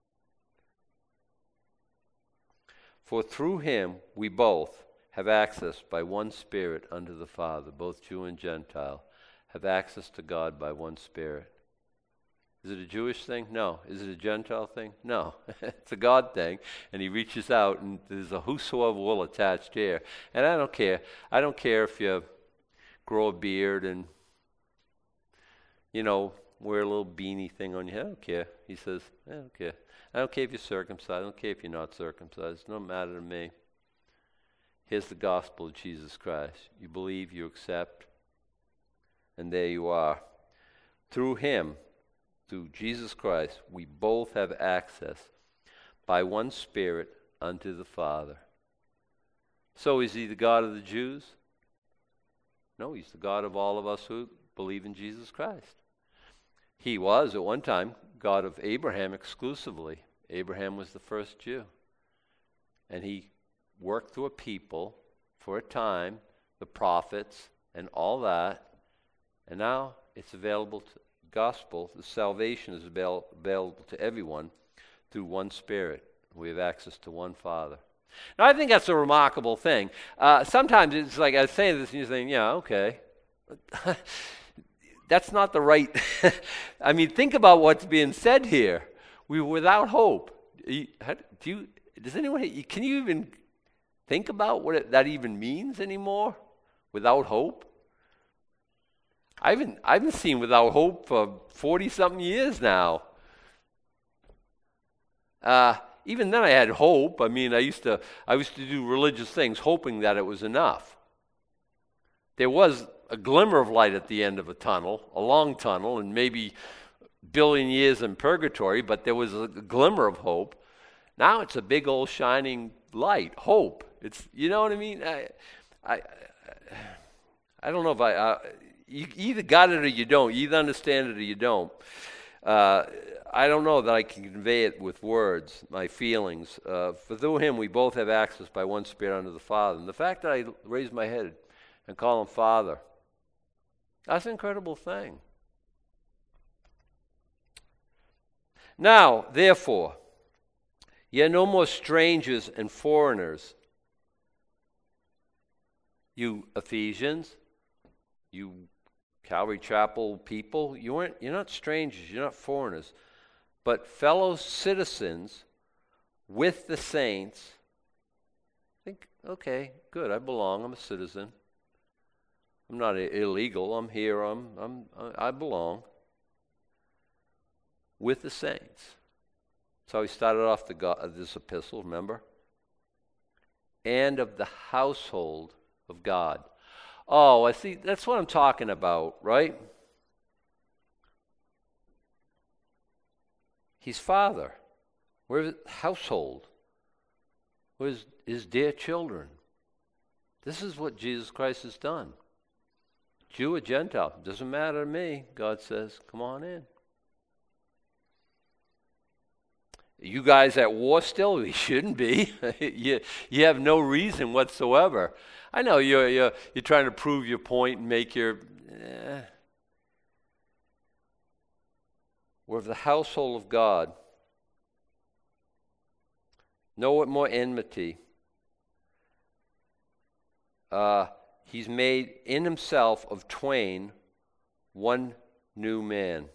For through him we both have access by one Spirit unto the Father, both Jew and Gentile, have access to God by one Spirit. Is it a Jewish thing? No. Is it a Gentile thing? No. It's a God thing, and he reaches out, and there's a whosoever will attached here. And I don't care. I don't care if you grow a beard and, wear a little beanie thing on your head. I don't care. He says, I don't care. I don't care if you're circumcised. I don't care if you're not circumcised. It doesn't matter to me. Here's the gospel of Jesus Christ. You believe, you accept, and there you are. Through him, through Jesus Christ, we both have access by one Spirit unto the Father. So is he the God of the Jews? No, he's the God of all of us who believe in Jesus Christ. He was, at one time, God of Abraham exclusively. Abraham was the first Jew. And he worked through a people for a time, the prophets and all that. And now it's available to the gospel. The salvation is available to everyone through one Spirit. We have access to one Father. Now, I think that's a remarkable thing. Sometimes it's like I was saying this and you're saying, yeah, okay. That's not the right... I mean, think about what's being said here. We're without hope. Does anyone... Can you even think about what that even means anymore? Without hope? I've been seeing without hope for 40-something years now. Even then I had hope. I mean, I used to do religious things hoping that it was enough. There was a glimmer of light at the end of a tunnel, a long tunnel, and maybe a billion years in purgatory, but there was a glimmer of hope. Now it's a big old shining light, hope. It's, you know what I mean? I don't know if you either got it or you don't. You either understand it or you don't. I don't know that I can convey it with words, my feelings. For through him we both have access by one Spirit unto the Father. And the fact that I raise my head and call him Father, that's an incredible thing. Now, therefore, ye are no more strangers and foreigners, you Ephesians, you Calvary Chapel people. You're not strangers, you're not foreigners, but fellow citizens with the saints. Think, okay, good, I belong, I'm a citizen. I'm not illegal, I'm here, I belong. With the saints. That's how he started off this epistle, remember? And of the household of God. Oh, I see, that's what I'm talking about, right? He's Father. We're his household. We're his dear children. This is what Jesus Christ has done. Jew or Gentile, doesn't matter to me, God says, come on in. You guys at war still? You shouldn't be. you have no reason whatsoever. I know you're trying to prove your point and make your... We're of the household of God. No more enmity. He's made in himself of twain one new man.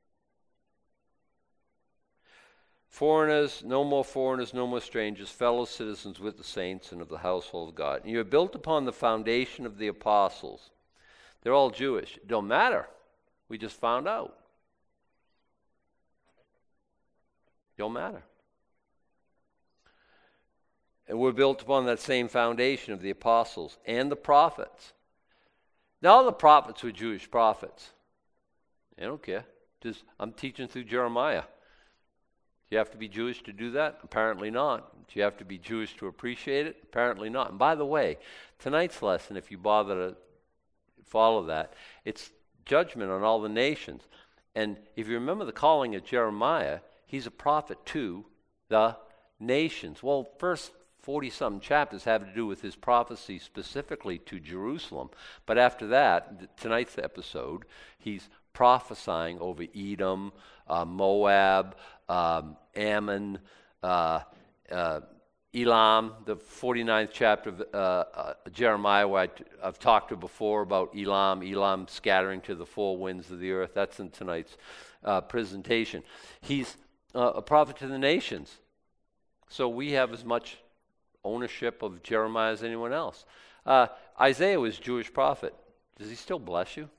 Foreigners, no more strangers, fellow citizens with the saints and of the household of God. And you are built upon the foundation of the apostles. They're all Jewish. It don't matter. We just found out. Don't matter. And we're built upon that same foundation of the apostles and the prophets. Now the prophets were Jewish prophets. I don't care. I'm teaching through Jeremiah. Do you have to be Jewish to do that? Apparently not. Do you have to be Jewish to appreciate it? Apparently not. And by the way, tonight's lesson, if you bother to follow that, it's judgment on all the nations. And if you remember the calling of Jeremiah, he's a prophet to the nations. Well, first 40-something chapters have to do with his prophecy specifically to Jerusalem. But after that, tonight's episode, he's prophesying over Edom, Moab, Ammon, Elam, the 49th chapter of Jeremiah, where I've talked to before about Elam scattering to the four winds of the earth. That's in tonight's presentation. He's a prophet to the nations. So we have as much ownership of Jeremiah as anyone else. Isaiah was a Jewish prophet. Does he still bless you?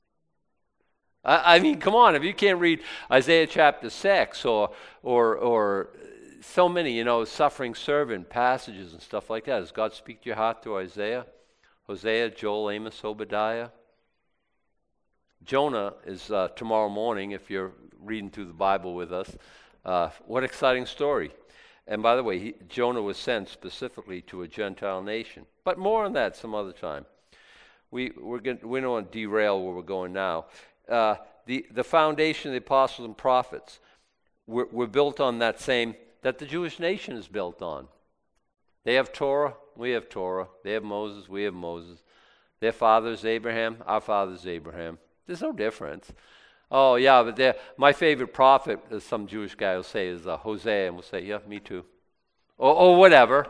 I mean, come on, if you can't read Isaiah chapter 6 or so many, suffering servant passages and stuff like that. Does God speak to your heart through Isaiah? Hosea, Joel, Amos, Obadiah? Jonah is tomorrow morning, if you're reading through the Bible with us. What an exciting story. And by the way, Jonah was sent specifically to a Gentile nation. But more on that some other time. We don't want to derail where we're going now. The foundation of the apostles and prophets were built on that the Jewish nation is built on. They have Torah, we have Torah. They have Moses, we have Moses. Their father's Abraham, our father's Abraham. There's no difference. Oh, yeah, but my favorite prophet, as some Jewish guy will say, is Hosea, and we'll say, yeah, me too. Or whatever,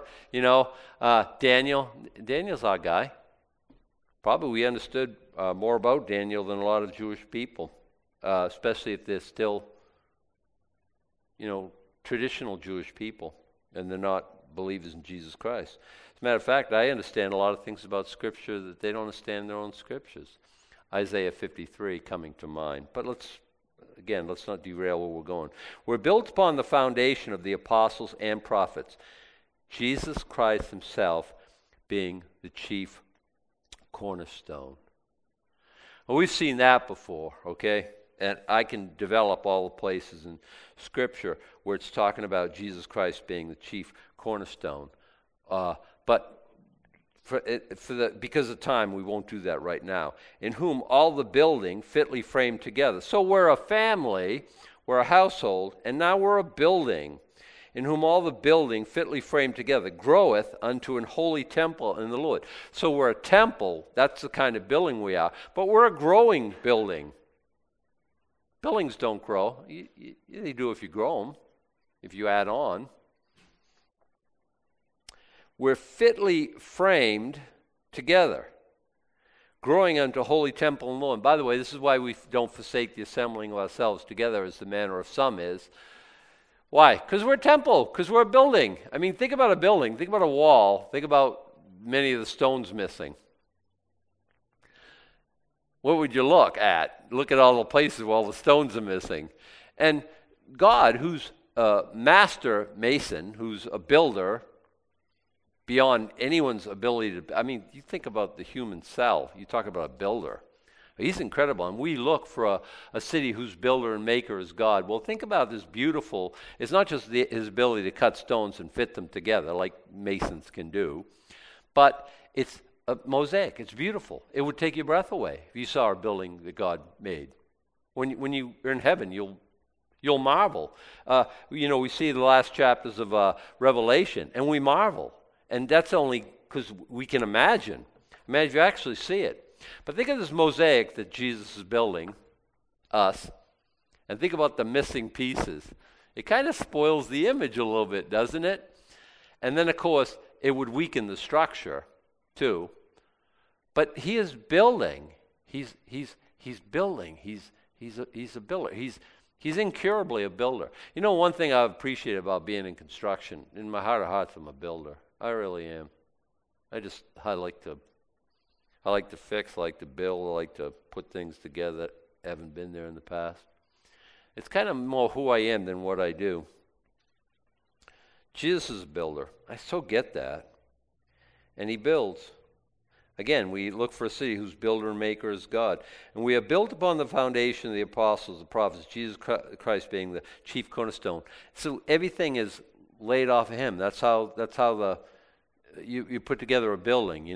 Daniel's our guy. Probably we understood more about Daniel than a lot of Jewish people, especially if they're still, traditional Jewish people, and they're not believers in Jesus Christ. As a matter of fact, I understand a lot of things about Scripture that they don't understand in their own Scriptures. Isaiah 53 coming to mind. But let's not derail where we're going. We're built upon the foundation of the apostles and prophets, Jesus Christ himself being the chief cornerstone. Well, we've seen that before, okay? And I can develop all the places in Scripture where it's talking about Jesus Christ being the chief cornerstone. But because of time, we won't do that right now. In whom all the building fitly framed together. So we're a family, we're a household, and now we're a building. In whom all the building fitly framed together groweth unto an holy temple in the Lord. So we're a temple, that's the kind of building we are, but we're a growing building. Buildings don't grow. They do if you grow them, if you add on. We're fitly framed together, growing unto a holy temple in the Lord. And by the way, this is why we don't forsake the assembling of ourselves together as the manner of some is. Why? Because we're a temple, because we're a building. I mean, think about a building, think about a wall, think about many of the stones missing. What would you look at? Look at all the places where all the stones are missing. And God, who's a master mason, who's a builder, beyond anyone's ability to, you think about the human cell, you talk about a builder. He's incredible, and we look for a city whose builder and maker is God. Well, think about this beautiful, it's not just his ability to cut stones and fit them together like masons can do, but it's a mosaic, it's beautiful. It would take your breath away if you saw a building that God made. When you're in heaven, you'll marvel. We see the last chapters of Revelation, and we marvel. And that's only because we can imagine. Imagine if you actually see it. But think of this mosaic that Jesus is building, us, and think about the missing pieces. It kind of spoils the image a little bit, doesn't it? And then, of course, it would weaken the structure, too. But he is building. He's building. He's a builder. He's incurably a builder. One thing I appreciate about being in construction, in my heart of hearts, I'm a builder. I really am. I like to fix, I like to build, I like to put things together that haven't been there in the past. It's kind of more who I am than what I do. Jesus is a builder. I so get that. And he builds. Again, we look for a city whose builder and maker is God. And we are built upon the foundation of the apostles, the prophets, Jesus Christ being the chief cornerstone. So everything is laid off of him. That's how you put together a building.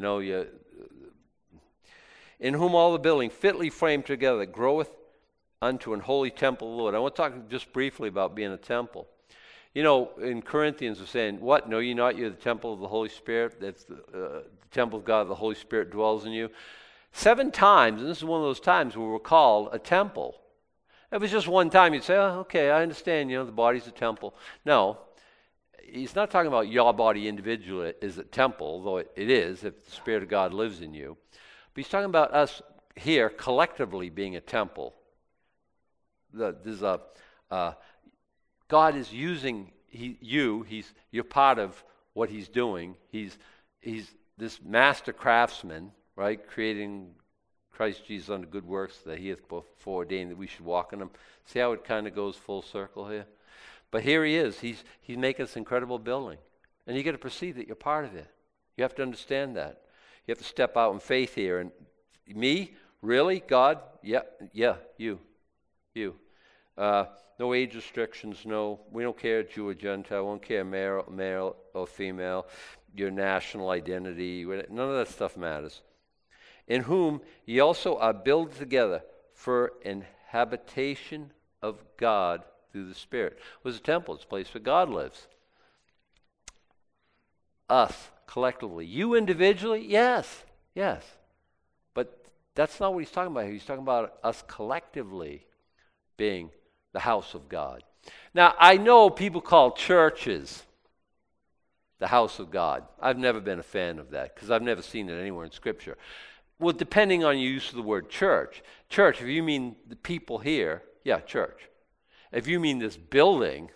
In whom all the building fitly framed together groweth unto an holy temple of the Lord. I want to talk just briefly about being a temple. In Corinthians, we're saying, what? No, you're not. You're the temple of the Holy Spirit. That's the temple of God. The Holy Spirit dwells in you. 7 times, and this is one of those times where we're called a temple. If it was just one time, you'd say, oh, okay, I understand, the body's a temple. No. He's not talking about your body individually is a temple, though it is if the Spirit of God lives in you. But he's talking about us here collectively being a temple. God is using you're part of what he's doing. He's this master craftsman, right, creating Christ Jesus unto good works that he hath foreordained that we should walk in them. See how it kind of goes full circle here? But here he is. He's making this incredible building. And you got to perceive that you're part of it. You have to understand that. You have to step out in faith here. And me, Really? God? Yeah, you. No age restrictions, no. We don't care Jew or Gentile. We don't care male or female, your national identity. None of that stuff matters. In whom ye also are built together for an habitation of God through the Spirit. It was a temple. It's a place where God lives. Us, collectively. You individually? Yes. But that's not what he's talking about here. He's talking about us collectively being the house of God. Now, I know people call churches the house of God. I've never been a fan of that because I've never seen it anywhere in Scripture. Well, depending on your use of the word church. Church, if you mean the people here, yeah, church. If you mean this building,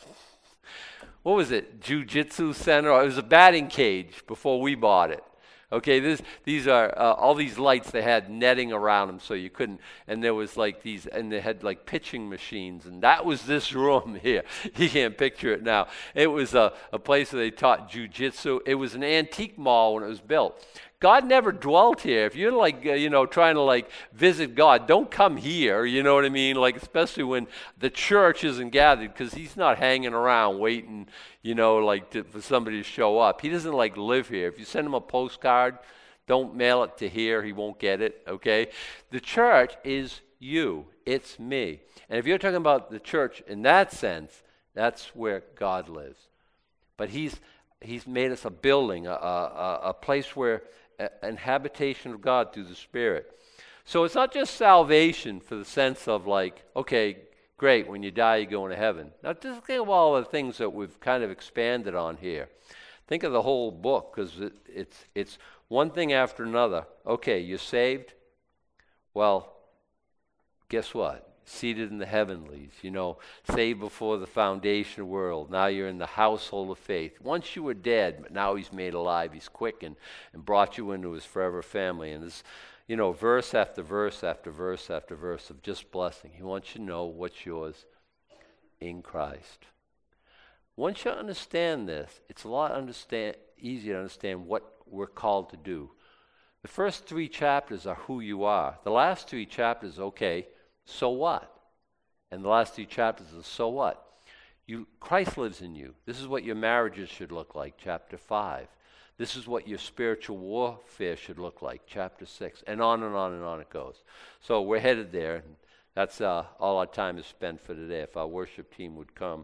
what was it? Jiu-Jitsu center? It was a batting cage before we bought it. Okay, these are all these lights. They had netting around them so you couldn't. And there was like these, and they had like pitching machines. And that was this room here. You can't picture it now. It was a place where they taught jiu-jitsu. It was an antique mall when it was built. God never dwelt here. If you're like, trying to like visit God, don't come here, you know what I mean? Like, especially when the church isn't gathered, because he's not hanging around waiting, for somebody to show up. He doesn't like live here. If you send him a postcard, don't mail it to here. He won't get it, okay? The church is you. It's me. And if you're talking about the church in that sense, that's where God lives. But he's made us a building, a place where an habitation of God through the Spirit. So it's not just salvation for the sense of like, okay, great, when you die you go into heaven. Now just think of all the things that we've kind of expanded on here. Think of the whole book, because it's one thing after another. Okay, you're saved. Well, guess what? Seated in the heavenlies, saved before the foundation of the world. Now you're in the household of faith. Once you were dead, but now he's made alive. He's quickened and brought you into his forever family. And this, verse after verse after verse after verse of just blessing. He wants you to know what's yours in Christ. Once you understand this, it's a lot easier to understand what we're called to do. The first 3 chapters are who you are. The last 3 chapters, okay, so what? And the last 3 chapters is so what? Christ lives in you. This is what your marriages should look like, chapter 5. This is what your spiritual warfare should look like, chapter 6. And on and on and on it goes. So we're headed there. And that's all our time is spent for today. If our worship team would come.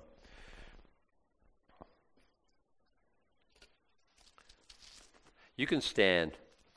You can stand.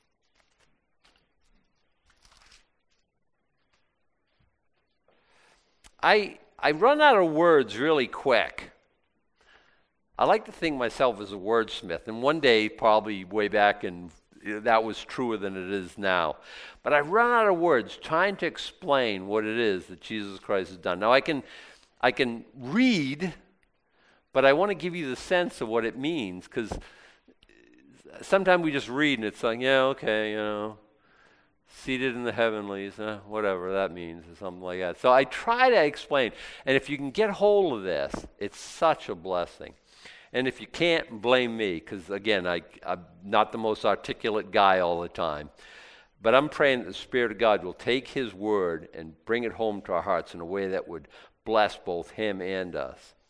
I run out of words really quick. I like to think myself as a wordsmith, and one day, probably way back, and that was truer than it is now. But I run out of words trying to explain what it is that Jesus Christ has done. Now I can read, but I want to give you the sense of what it means, because sometimes we just read and it's like, yeah, okay, seated in the heavenlies, whatever that means, or something like that. So I try to explain. And if you can get hold of this, it's such a blessing. And if you can't, blame me, because, again, I'm not the most articulate guy all the time. But I'm praying that the Spirit of God will take his word and bring it home to our hearts in a way that would bless both him and us.